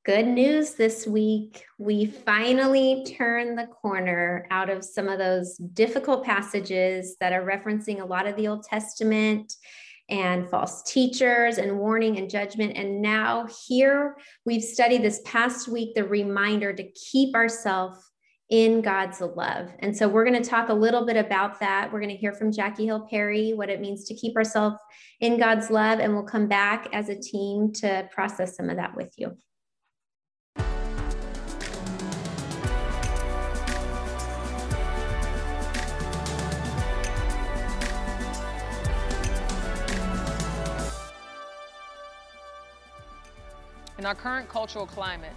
Good news this week. We finally turned the corner out of some of those difficult passages that are referencing a lot of the Old Testament and false teachers and warning and judgment. And now here we've studied this past week, the reminder to keep ourselves in God's love. And so we're going to talk a little bit about that. We're going to hear from Jackie Hill Perry, what it means to keep ourselves in God's love. And we'll come back as a team to process some of that with you. In our current cultural climate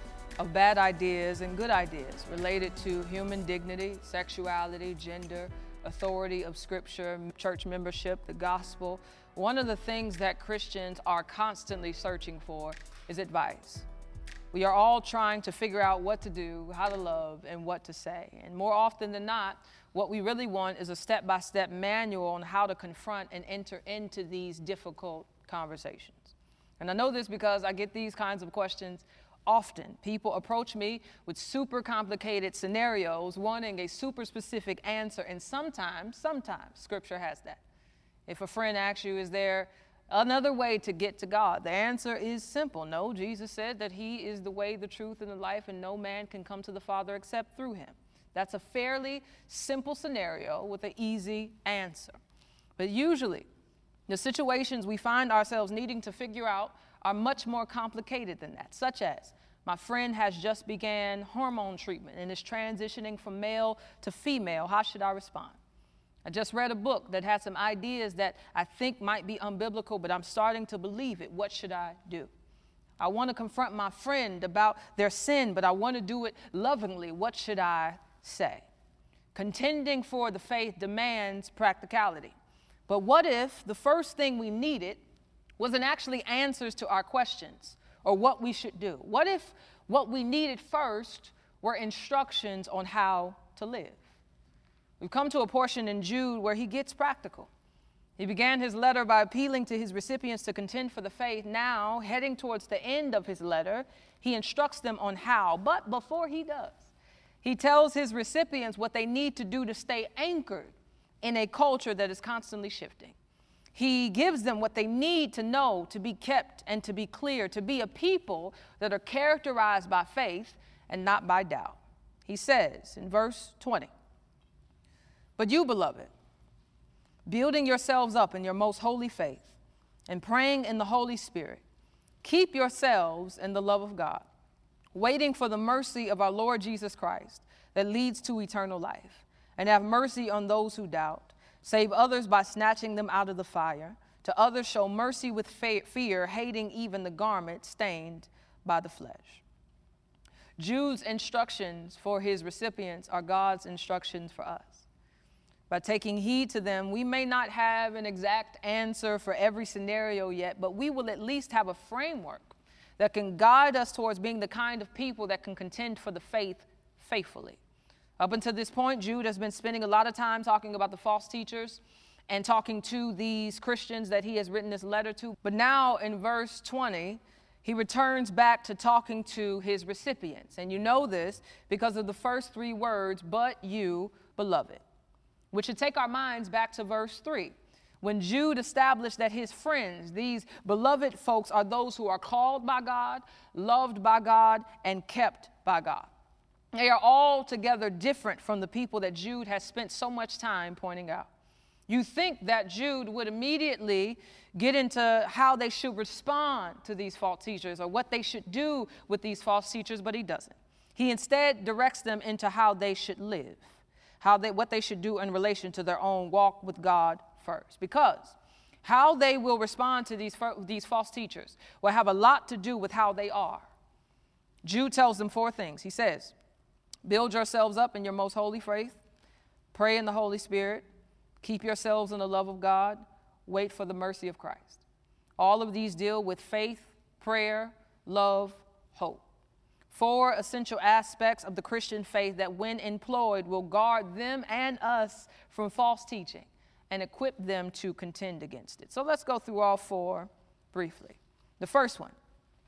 of bad ideas and good ideas related to human dignity, sexuality, gender, authority of Scripture, church membership, the gospel, one of the things that Christians are constantly searching for is advice. We are all trying to figure out what to do, how to love, and what to say. And more often than not, what we really want is a step-by-step manual on how to confront and enter into these difficult conversations. And I know this because I get these kinds of questions often. People approach me with super complicated scenarios, wanting a super specific answer, and sometimes Scripture has that. If a friend asks you, is there another way to get to God? The answer is simple. No, Jesus said that He is the way, the truth, and the life, and no man can come to the Father except through Him. That's a fairly simple scenario with an easy answer. But usually, the situations we find ourselves needing to figure out are much more complicated than that, such as my friend has just began hormone treatment and is transitioning from male to female. How should I respond? I just read a book that had some ideas that I think might be unbiblical, but I'm starting to believe it. What should I do? I want to confront my friend about their sin, but I want to do it lovingly. What should I say? Contending for the faith demands practicality. But what if the first thing we needed wasn't actually answers to our questions or what we should do? What if what we needed first were instructions on how to live? We've come to a portion in Jude where he gets practical. He began his letter by appealing to his recipients to contend for the faith. Now, heading towards the end of his letter, he instructs them on how. But before he does, he tells his recipients what they need to do to stay anchored in a culture that is constantly shifting. He gives them what they need to know to be kept and to be clear, to be a people that are characterized by faith and not by doubt. He says in verse 20, "But you, beloved, building yourselves up in your most holy faith and praying in the Holy Spirit, keep yourselves in the love of God, waiting for the mercy of our Lord Jesus Christ that leads to eternal life. And have mercy on those who doubt. Save others by snatching them out of the fire. To others show mercy with fear, hating even the garment stained by the flesh." Jude's instructions for his recipients are God's instructions for us. By taking heed to them, we may not have an exact answer for every scenario yet, but we will at least have a framework that can guide us towards being the kind of people that can contend for the faith faithfully. Up until this point, Jude has been spending a lot of time talking about the false teachers and talking to these Christians that he has written this letter to. But now in verse 20, he returns back to talking to his recipients. And you know this because of the first three words, "but you, beloved," which should take our minds back to verse 3. When Jude established that his friends, these beloved folks, are those who are called by God, loved by God, and kept by God. They are altogether different from the people that Jude has spent so much time pointing out. You think that Jude would immediately get into how they should respond to these false teachers or what they should do with these false teachers, but he doesn't. He instead directs them into how they should live, what they should do in relation to their own walk with God first. Because how they will respond to these false teachers will have a lot to do with how they are. Jude tells them four things. He says, build yourselves up in your most holy faith, pray in the Holy Spirit, keep yourselves in the love of God, wait for the mercy of Christ. All of these deal with faith, prayer, love, hope. Four essential aspects of the Christian faith that, when employed, will guard them and us from false teaching and equip them to contend against it. So let's go through all four briefly. The first one,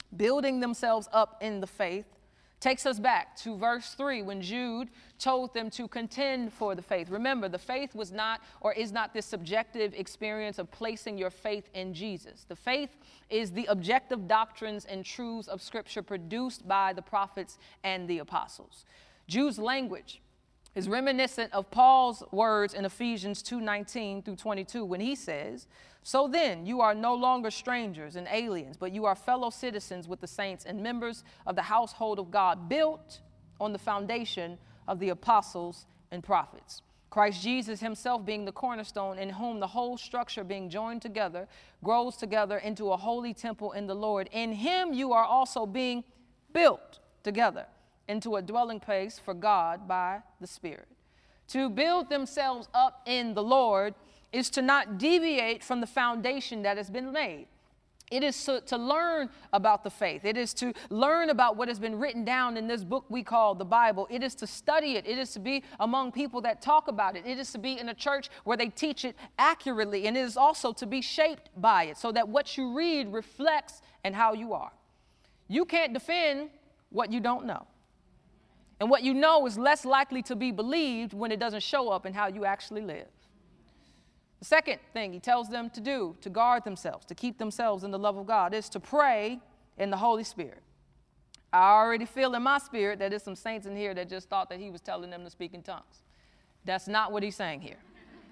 building themselves up in the faith, takes us back to verse 3 when Jude told them to contend for the faith. Remember, the faith was not or is not this subjective experience of placing your faith in Jesus. The faith is the objective doctrines and truths of Scripture produced by the prophets and the apostles. Jude's language is reminiscent of Paul's words in Ephesians 2:19 through 22 when he says, "So then you are no longer strangers and aliens, but you are fellow citizens with the saints and members of the household of God, built on the foundation of the apostles and prophets. Christ Jesus himself being the cornerstone, in whom the whole structure being joined together grows together into a holy temple in the Lord. In him you are also being built together into a dwelling place for God by the Spirit." To build themselves up in the Lord is to not deviate from the foundation that has been laid. It is to learn about the faith. It is to learn about what has been written down in this book we call the Bible. It is to study it. It is to be among people that talk about it. It is to be in a church where they teach it accurately. And it is also to be shaped by it so that what you read reflects in how you are. You can't defend what you don't know. And what you know is less likely to be believed when it doesn't show up in how you actually live. The second thing he tells them to do, to guard themselves, to keep themselves in the love of God, is to pray in the Holy Spirit. I already feel in my spirit that there's some saints in here that just thought that he was telling them to speak in tongues. That's not what he's saying here.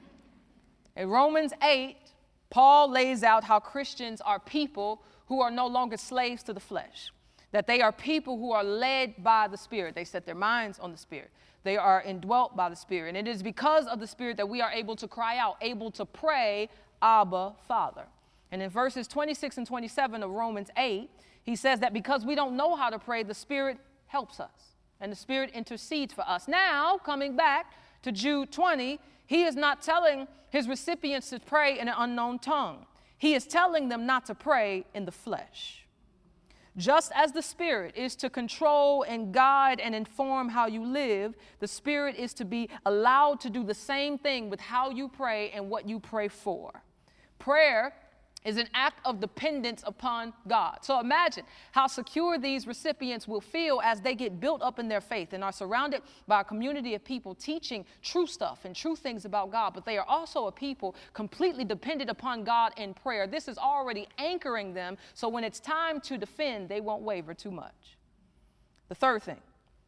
In Romans 8, Paul lays out how Christians are people who are no longer slaves to the flesh, that they are people who are led by the Spirit. They set their minds on the Spirit. They are indwelt by the Spirit. And it is because of the Spirit that we are able to cry out, able to pray, Abba, Father. And in verses 26 and 27 of Romans 8, he says that because we don't know how to pray, the Spirit helps us. And the Spirit intercedes for us. Now, coming back to Jude 20, he is not telling his recipients to pray in an unknown tongue. He is telling them not to pray in the flesh. Just as the Spirit is to control and guide and inform how you live, the Spirit is to be allowed to do the same thing with how you pray and what you pray for. Prayer is an act of dependence upon God. So imagine how secure these recipients will feel as they get built up in their faith and are surrounded by a community of people teaching true stuff and true things about God. But they are also a people completely dependent upon God in prayer. This is already anchoring them, so when it's time to defend, they won't waver too much. The third thing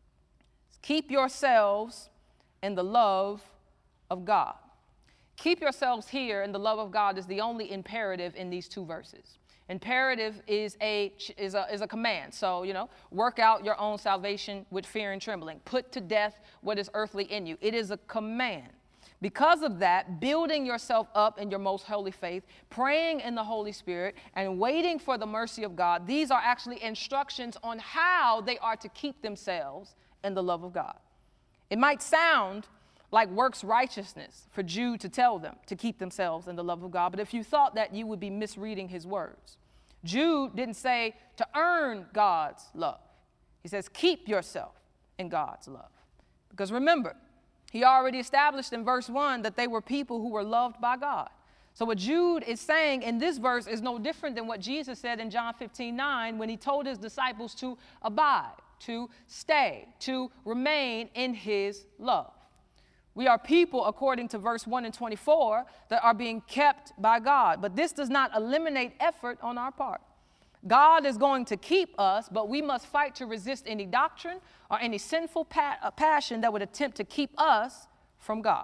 is keep yourselves in the love of God. Keep yourselves here in the love of God is the only imperative in these two verses. Imperative is a command. So, work out your own salvation with fear and trembling. Put to death what is earthly in you. It is a command. Because of that, building yourself up in your most holy faith, praying in the Holy Spirit, and waiting for the mercy of God, these are actually instructions on how they are to keep themselves in the love of God. It might sound like works righteousness for Jude to tell them to keep themselves in the love of God. But if you thought that, you would be misreading his words. Jude didn't say to earn God's love. He says keep yourself in God's love. Because remember, he already established in verse 1 that they were people who were loved by God. So what Jude is saying in this verse is no different than what Jesus said in John 15:9 when he told his disciples to abide, to stay, to remain in his love. We are people, according to verse 1 and 24, that are being kept by God. But this does not eliminate effort on our part. God is going to keep us, but we must fight to resist any doctrine or any sinful passion that would attempt to keep us from God.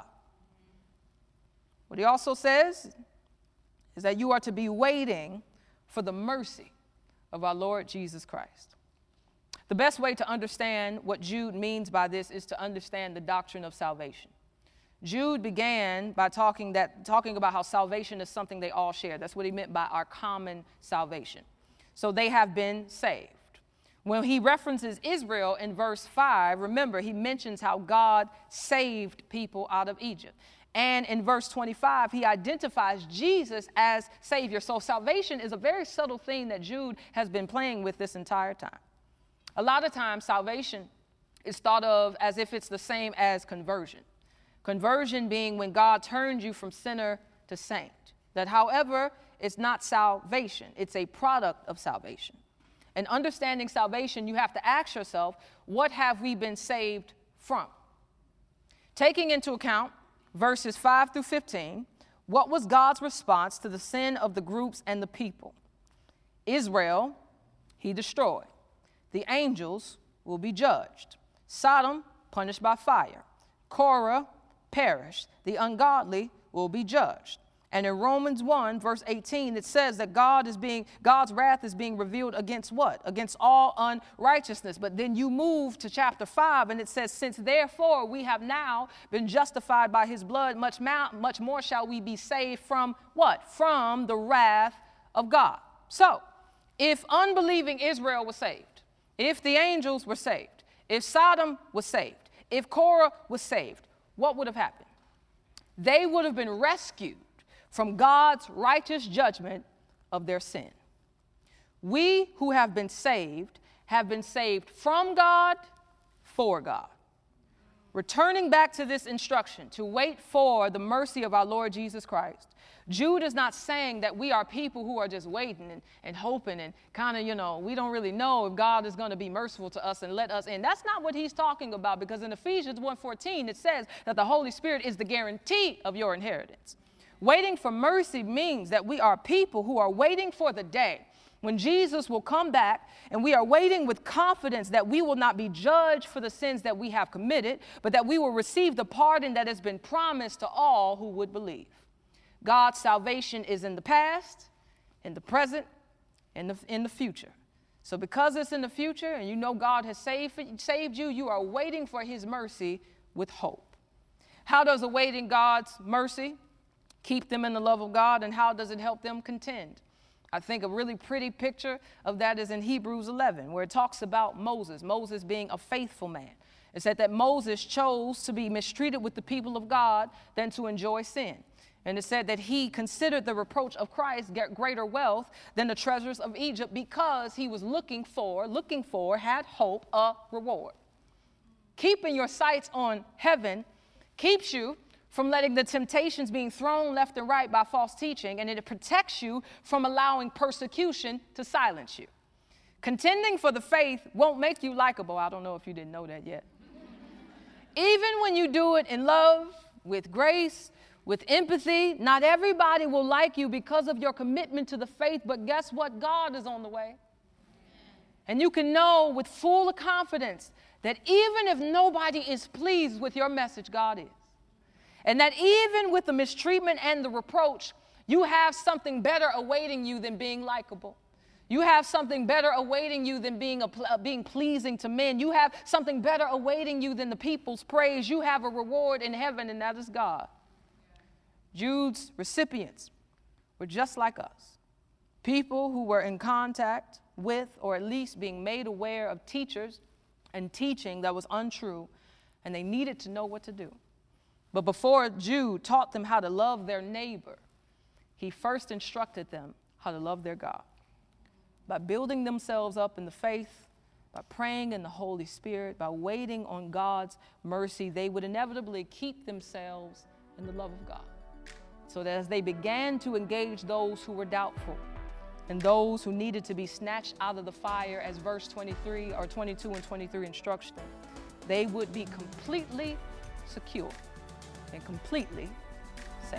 What he also says is that you are to be waiting for the mercy of our Lord Jesus Christ. The best way to understand what Jude means by this is to understand the doctrine of salvation. Jude began by talking about how salvation is something they all share. That's what he meant by our common salvation. So they have been saved. When he references Israel in verse 5, remember, he mentions how God saved people out of Egypt. And in verse 25, he identifies Jesus as Savior. So salvation is a very subtle thing that Jude has been playing with this entire time. A lot of times, salvation is thought of as if it's the same as conversion. Conversion being when God turns you from sinner to saint. That, however, it's not salvation. It's a product of salvation. And understanding salvation, you have to ask yourself, what have we been saved from? Taking into account verses 5 through 15, what was God's response to the sin of the groups and the people? Israel, he destroyed. The angels will be judged. Sodom, punished by fire. Korah, perished. The ungodly will be judged. And in Romans 1, verse 18, it says that God's wrath is being revealed against what? Against all unrighteousness. But then you move to chapter 5, and it says, since therefore we have now been justified by his blood, much more shall we be saved from what? From the wrath of God. So, if unbelieving Israel was saved, if the angels were saved, if Sodom was saved, if Korah was saved, what would have happened? They would have been rescued from God's righteous judgment of their sin. We who have been saved from God, for God. Returning back to this instruction to wait for the mercy of our Lord Jesus Christ, Jude is not saying that we are people who are just waiting and hoping and kind of, we don't really know if God is going to be merciful to us and let us in. That's not what he's talking about, because in Ephesians 1:14, it says that the Holy Spirit is the guarantee of your inheritance. Waiting for mercy means that we are people who are waiting for the day when Jesus will come back, and we are waiting with confidence that we will not be judged for the sins that we have committed, but that we will receive the pardon that has been promised to all who would believe. God's salvation is in the past, in the present, and in the future. So because it's in the future and you know God has saved you, you are waiting for his mercy with hope. How does awaiting God's mercy keep them in the love of God, and how does it help them contend? I think a really pretty picture of that is in Hebrews 11, where it talks about Moses being a faithful man. It said that Moses chose to be mistreated with the people of God than to enjoy sin. And it said that he considered the reproach of Christ greater wealth than the treasures of Egypt, because he was looking for, had hope, a reward. Keeping your sights on heaven keeps you from letting the temptations being thrown left and right by false teaching, and it protects you from allowing persecution to silence you. Contending for the faith won't make you likable. I don't know if you didn't know that yet. Even when you do it in love, with grace, with empathy, not everybody will like you because of your commitment to the faith, but guess what? God is on the way. And you can know with full confidence that even if nobody is pleased with your message, God is. And that even with the mistreatment and the reproach, you have something better awaiting you than being likable. You have something better awaiting you than being pleasing to men. You have something better awaiting you than the people's praise. You have a reward in heaven, and that is God. Jude's recipients were just like us, people who were in contact with, or at least being made aware of, teachers and teaching that was untrue, and they needed to know what to do. But before Jude taught them how to love their neighbor, he first instructed them how to love their God. By building themselves up in the faith, by praying in the Holy Spirit, by waiting on God's mercy, they would inevitably keep themselves in the love of God. So that as they began to engage those who were doubtful and those who needed to be snatched out of the fire, as verse 23 or 22 and 23 instructs them, they would be completely secure and completely safe.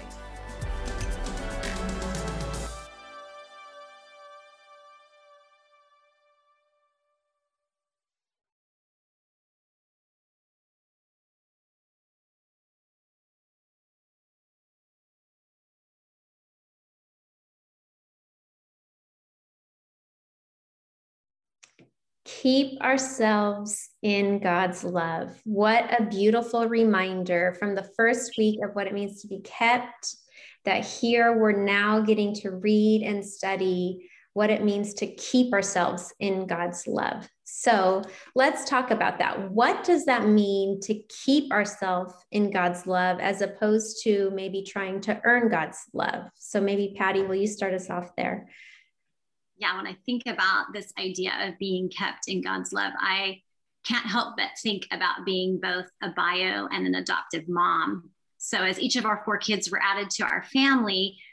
Keep ourselves in God's love. What a beautiful reminder from the first week of what it means to be kept, that here we're now getting to read and study what it means to keep ourselves in God's love. So let's talk about that. What does that mean to keep ourselves in God's love, as opposed to maybe trying to earn God's love? So maybe Patty, will you start us off there? Yeah, when I think about this idea of being kept in God's love, I can't help but think about being both a bio and an adoptive mom. So as each of our 4 kids were added to our family,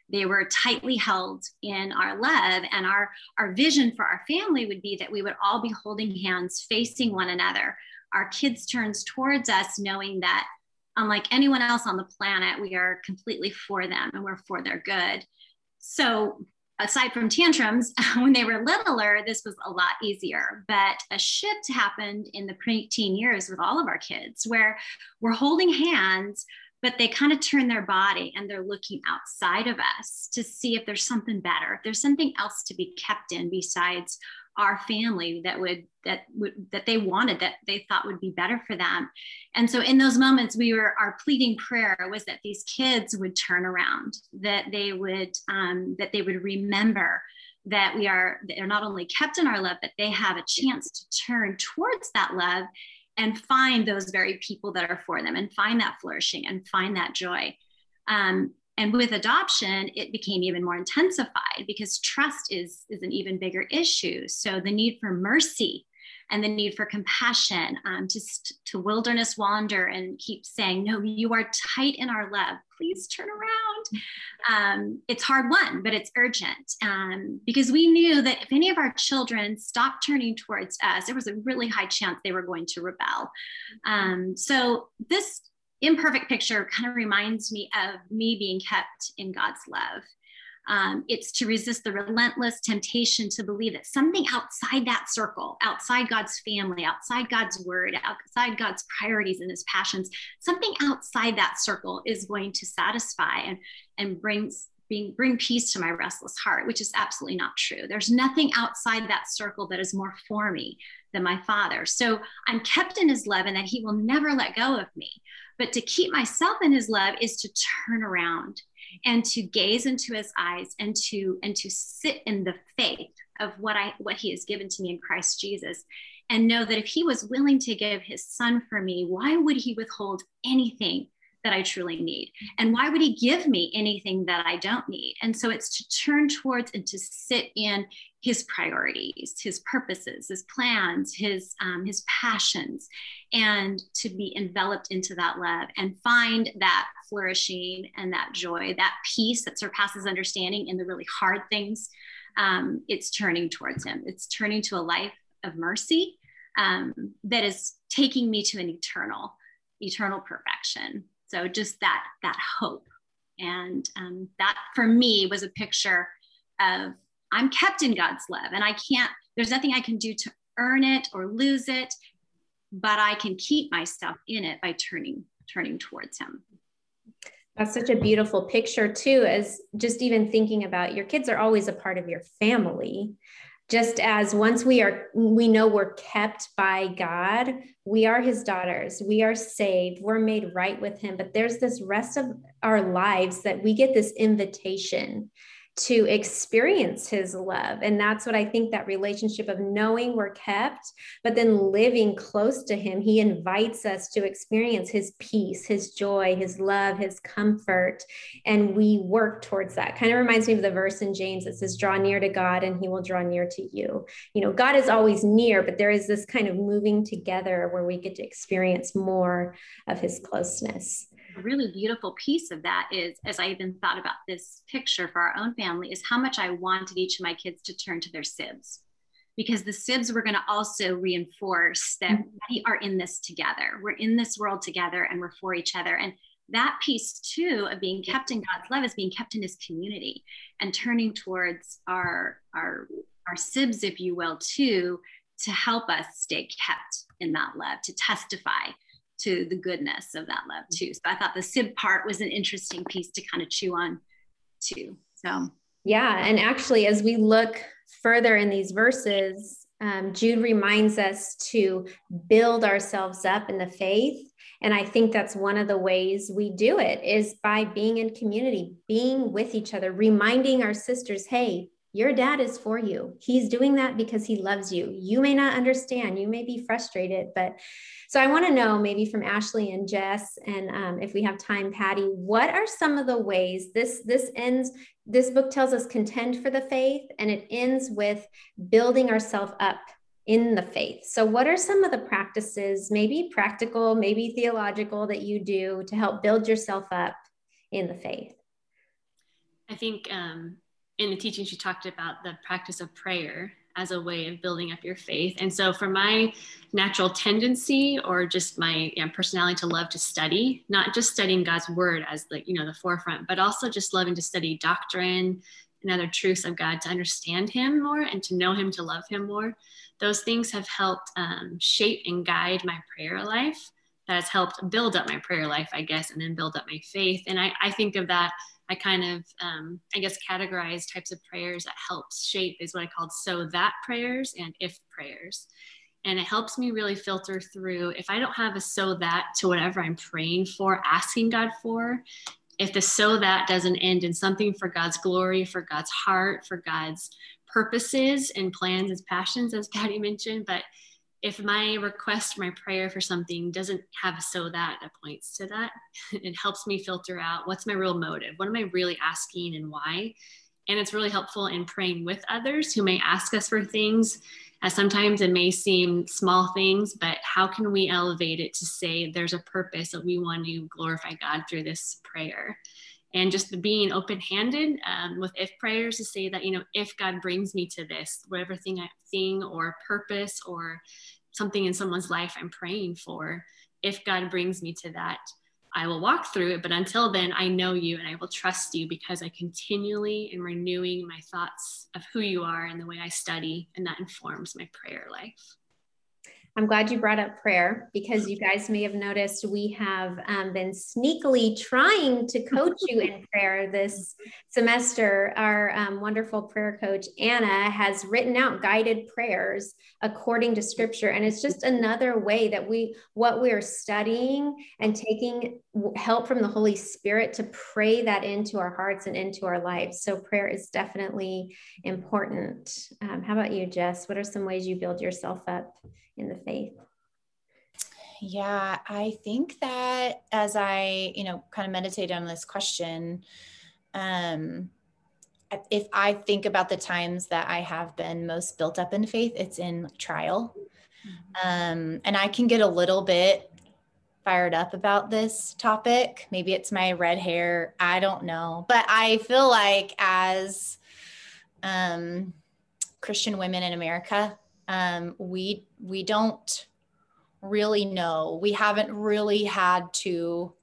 They were tightly held in our love. And our vision for our family would be that we would all be holding hands, facing one another. Our kids turns towards us, knowing that unlike anyone else on the planet, we are completely for them and we're for their good. So aside from tantrums, when they were littler, this was a lot easier. But a shift happened in the pre-teen years with all of our kids, where we're holding hands, but they kind of turn their body and they're looking outside of us to see if there's something better, if there's something else to be kept in besides our family that they wanted, that they thought would be better for them. And so in those moments, our pleading prayer was that these kids would turn around, that they would remember that they're not only kept in our love, but they have a chance to turn towards that love and find those very people that are for them and find that flourishing and find that joy. And with adoption, it became even more intensified because trust is an even bigger issue. So the need for mercy and the need for compassion, to wilderness wander and keep saying, no, you are tight in our love. Please turn around. It's hard won, but it's urgent, because we knew that if any of our children stopped turning towards us, there was a really high chance they were going to rebel. So this imperfect picture kind of reminds me of me being kept in God's love. It's to resist the relentless temptation to believe that something outside that circle, outside God's family, outside God's word, outside God's priorities and his passions, something outside that circle is going to satisfy and bring peace to my restless heart, which is absolutely not true. There's nothing outside that circle that is more for me than my Father. So I'm kept in his love and that he will never let go of me. But to keep myself in his love is to turn around and to gaze into his eyes and to sit in the faith of what he has given to me in Christ Jesus, and know that if he was willing to give his son for me, why would he withhold anything that I truly need? And why would he give me anything that I don't need? And so it's to turn towards and to sit in his priorities, his purposes, his plans, his passions, and to be enveloped into that love and find that flourishing and that joy, that peace that surpasses understanding in the really hard things. It's turning towards him. It's turning to a life of mercy that is taking me to an eternal perfection. So just that hope. And that for me was a picture of I'm kept in God's love, and there's nothing I can do to earn it or lose it, but I can keep myself in it by turning towards him. That's such a beautiful picture too, as just even thinking about your kids are always a part of your family. Just as once we know we're kept by God, we are his daughters, we are saved, we're made right with him. But there's this rest of our lives that we get this invitation to experience his love. And that's what I think, that relationship of knowing we're kept, but then living close to him. He invites us to experience his peace, his joy, his love, his comfort. And we work towards that. Kind of reminds me of the verse in James that says, draw near to God and he will draw near to you. You know, God is always near, but there is this kind of moving together where we get to experience more of his closeness. A really beautiful piece of that is, as I even thought about this picture for our own family, is how much I wanted each of my kids to turn to their sibs, because the sibs were going to also reinforce that we are in this together. We're in this world together and we're for each other. And that piece too of being kept in God's love is being kept in his community and turning towards our sibs, if you will, too, to help us stay kept in that love, to testify to the goodness of that love too. So I thought the sib part was an interesting piece to kind of chew on too. So yeah, and actually, as we look further in these verses, Jude reminds us to build ourselves up in the faith. And I think that's one of the ways we do it is by being in community, being with each other, reminding our sisters, hey, your dad is for you. He's doing that because he loves you. You may not understand. You may be frustrated, but so I want to know, maybe from Ashley and Jess, and if we have time, Patty, what are some of the ways this book tells us contend for the faith, and it ends with building ourselves up in the faith. So what are some of the practices, maybe practical, maybe theological, that you do to help build yourself up in the faith? I think in the teaching, she talked about the practice of prayer as a way of building up your faith. And so for my natural tendency or just my personality to love to study, not just studying God's word as the forefront, but also just loving to study doctrine and other truths of God, to understand him more and to know him, to love him more. Those things have helped shape and guide my prayer life. That has helped build up my prayer life, I guess, and then build up my faith. And I think of that, I kind of, categorize types of prayers that helps shape is what I called so that prayers and if prayers. And it helps me really filter through, if I don't have a so that to whatever I'm praying for, asking God for, if the so that doesn't end in something for God's glory, for God's heart, for God's purposes and plans and passions, as Patty mentioned, but if my request, my prayer for something doesn't have a so that points to that, it helps me filter out what's my real motive. What am I really asking and why? And it's really helpful in praying with others who may ask us for things, as sometimes it may seem small things, but how can we elevate it to say there's a purpose that we want to glorify God through this prayer? And just being open-handed with if prayers to say that, if God brings me to this, whatever thing or purpose or something in someone's life I'm praying for, if God brings me to that, I will walk through it. But until then, I know you and I will trust you because I continually am renewing my thoughts of who you are and the way I study, and that informs my prayer life. I'm glad you brought up prayer, because you guys may have noticed we have been sneakily trying to coach you in prayer this semester. Our wonderful prayer coach, Anna, has written out guided prayers according to scripture. And it's just another way that what we're studying and taking help from the Holy Spirit to pray that into our hearts and into our lives. So prayer is definitely important. How about you, Jess? What are some ways you build yourself up in the faith? Yeah, I think that as I, kind of meditate on this question, if I think about the times that I have been most built up in faith, it's in trial. And I can get a little bit fired up about this topic. Maybe it's my red hair. I don't know. But I feel like as Christian women in America, we don't really know. We haven't really had to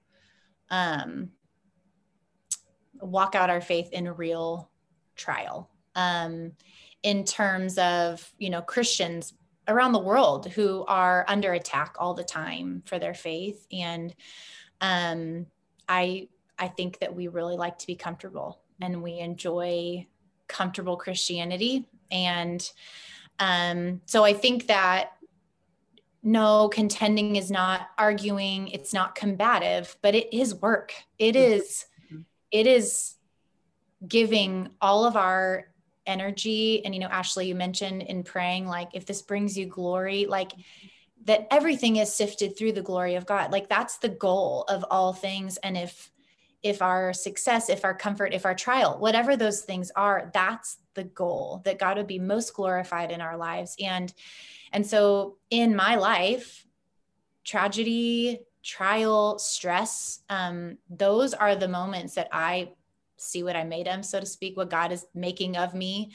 walk out our faith in a real trial in terms of, Christians around the world who are under attack all the time for their faith. And I think that we really like to be comfortable, and we enjoy comfortable Christianity. And so I think that no, contending is not arguing. It's not combative, but it is work. It is giving all of our energy. And, Ashley, you mentioned in praying, like, if this brings you glory, like that everything is sifted through the glory of God. Like that's the goal of all things. And if our success, if our comfort, if our trial, whatever those things are, that's the goal, that God would be most glorified in our lives. And so in my life, tragedy, trial, stress, those are the moments that I see what I made of, so to speak, what God is making of me.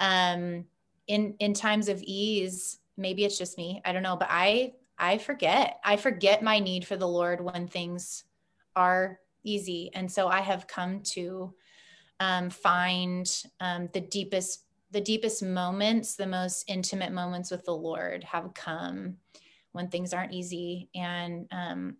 In times of ease, maybe it's just me, I don't know, but I forget my need for the Lord when things are easy. And so I have come to find the deepest moments, the most intimate moments with the Lord have come when things aren't easy. And,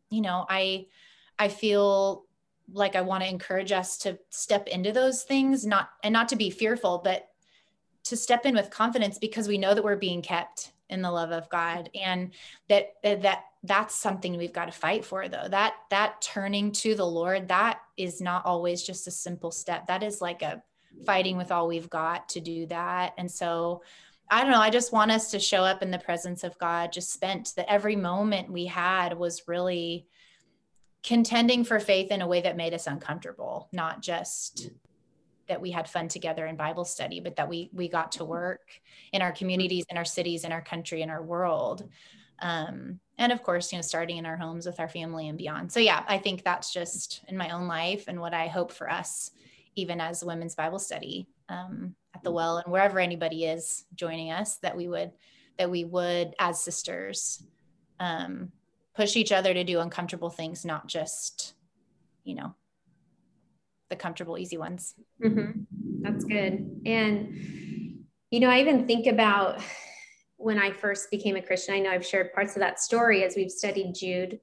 I feel like I want to encourage us to step into those things, not to be fearful, but to step in with confidence, because we know that we're being kept in the love of God. And that's something we've got to fight for, though. That turning to the Lord, that is not always just a simple step. That is like a fighting with all we've got to do that. And so I don't know, I just want us to show up in the presence of God, just spent that every moment we had was really contending for faith in a way that made us uncomfortable, not just that we had fun together in Bible study, but that we got to work in our communities, in our cities, in our country, in our world. And of course, starting in our homes with our family and beyond. So yeah, I think that's just in my own life and what I hope for us even as women's Bible study at the Well, and wherever anybody is joining us, that we would as sisters push each other to do uncomfortable things, not just, the comfortable, easy ones. Mm-hmm. That's good. And, I even think about when I first became a Christian. I know I've shared parts of that story as we've studied Jude.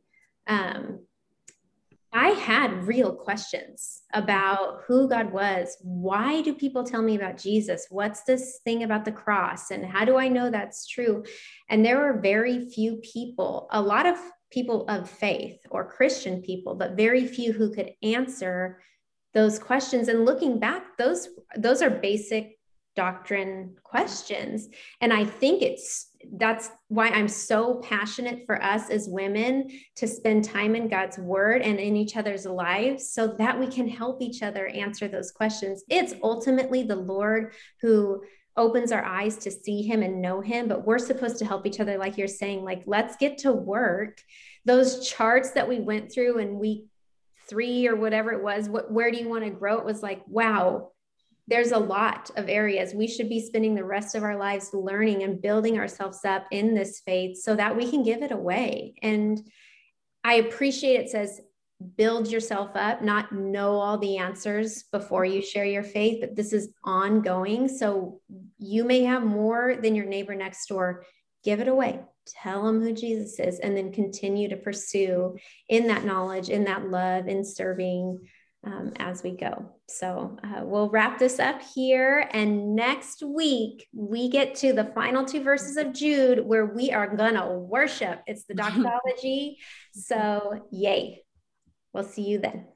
I had real questions about who God was. Why do people tell me about Jesus? What's this thing about the cross? And how do I know that's true? And there were very few people, a lot of people of faith or Christian people, but very few who could answer those questions. And looking back, those are basic doctrine questions. And I think that's why I'm so passionate for us as women to spend time in God's word and in each other's lives so that we can help each other answer those questions. It's ultimately the Lord who opens our eyes to see him and know him, but we're supposed to help each other. Like you're saying, like, let's get to work. Those charts that we went through in week 3 or whatever it was, where do you want to grow? It was like, wow, there's a lot of areas we should be spending the rest of our lives learning and building ourselves up in this faith so that we can give it away. And I appreciate it says, build yourself up, not know all the answers before you share your faith, but this is ongoing. So you may have more than your neighbor next door. Give it away. Tell them who Jesus is, and then continue to pursue in that knowledge, in that love, in serving as we go. So we'll wrap this up here. And next week, we get to the final 2 verses of Jude where we are going to worship. It's the doxology. So yay. We'll see you then.